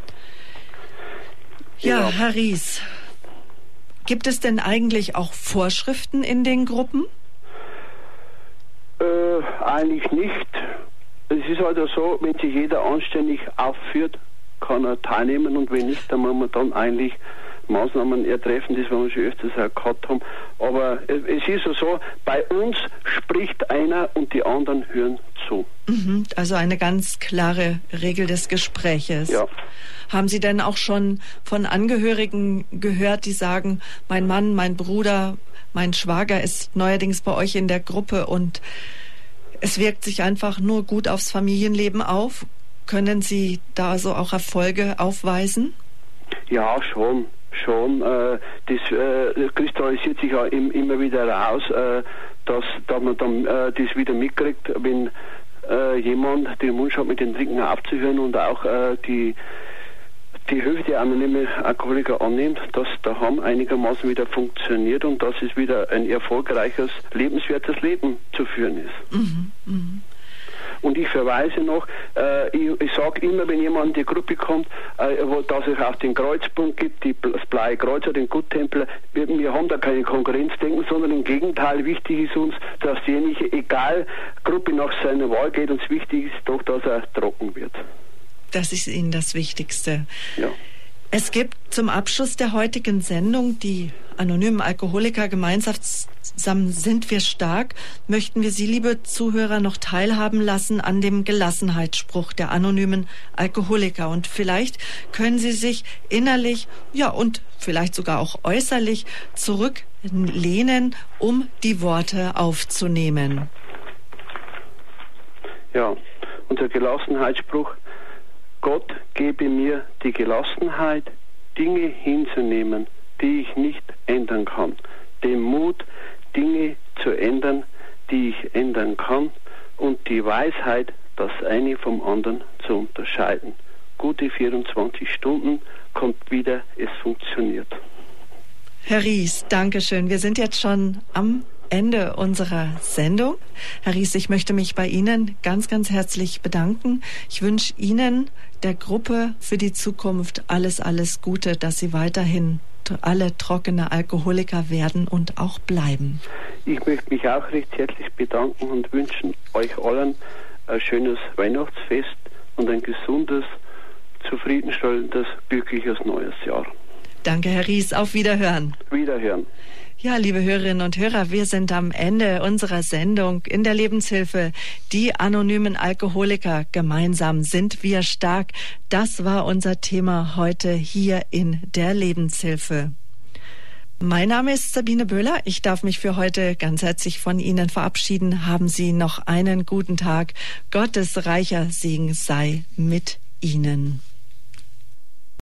Ja, ja, Herr Ries, gibt es denn eigentlich auch Vorschriften in den Gruppen? Äh, eigentlich nicht. Es ist halt so, wenn sich jeder anständig aufführt, kann er teilnehmen, und wenn nicht, dann muss man dann eigentlich Maßnahmen ertreffen, das wir schon öfters auch gehabt haben. Aber es ist so, bei uns spricht einer und die anderen hören zu. Mhm, also eine ganz klare Regel des Gespräches. Ja. Haben Sie denn auch schon von Angehörigen gehört, die sagen, mein Mann, mein Bruder, mein Schwager ist neuerdings bei euch in der Gruppe und es wirkt sich einfach nur gut aufs Familienleben auf? Können Sie da so auch Erfolge aufweisen? Ja, schon. Schon. Äh, das äh, kristallisiert sich auch im, immer wieder raus, äh, dass, dass man dann äh, das wieder mitkriegt, wenn äh, jemand den Wunsch hat, mit dem Trinken aufzuhören und auch äh, die die Hilfe der anonymen Alkoholiker annimmt, dass daheim einigermaßen wieder funktioniert und dass es wieder ein erfolgreiches, lebenswertes Leben zu führen ist. Mhm, mh. Und ich verweise noch, äh, ich, ich sage immer, wenn jemand in die Gruppe kommt, äh, wo, dass es auch den Kreuzpunkt gibt, die, das Blaue Kreuz oder den Guttempler, wir, wir haben da keine Konkurrenzdenken, sondern im Gegenteil, wichtig ist uns, dass diejenige, egal Gruppe nach seiner Wahl geht, uns wichtig ist doch, dass er trocken wird. Das ist Ihnen das Wichtigste. Ja. Es gibt zum Abschluss der heutigen Sendung, die anonymen Alkoholiker gemeinsam sind wir stark, möchten wir Sie, liebe Zuhörer, noch teilhaben lassen an dem Gelassenheitsspruch der anonymen Alkoholiker. Und vielleicht können Sie sich innerlich, ja, und vielleicht sogar auch äußerlich zurücklehnen, um die Worte aufzunehmen. Ja, unser Gelassenheitsspruch: Gott gebe mir die Gelassenheit, Dinge hinzunehmen, die ich nicht ändern kann, den Mut, Dinge zu ändern, die ich ändern kann, und die Weisheit, das eine vom anderen zu unterscheiden. Gute vierundzwanzig Stunden kommt wieder, es funktioniert. Herr Ries, Dankeschön. Wir sind jetzt schon am Ende unserer Sendung. Herr Ries, ich möchte mich bei Ihnen ganz, ganz herzlich bedanken. Ich wünsche Ihnen, der Gruppe, für die Zukunft alles, alles Gute, dass Sie weiterhin alle trockene Alkoholiker werden und auch bleiben. Ich möchte mich auch recht herzlich bedanken und wünschen euch allen ein schönes Weihnachtsfest und ein gesundes, zufriedenstellendes, glückliches neues Jahr. Danke, Herr Ries. Auf Wiederhören. Wiederhören. Ja, liebe Hörerinnen und Hörer, wir sind am Ende unserer Sendung in der Lebenshilfe. Die anonymen Alkoholiker, gemeinsam sind wir stark. Das war unser Thema heute hier in der Lebenshilfe. Mein Name ist Sabine Böhler. Ich darf mich für heute ganz herzlich von Ihnen verabschieden. Haben Sie noch einen guten Tag. Gottes reicher Segen sei mit Ihnen.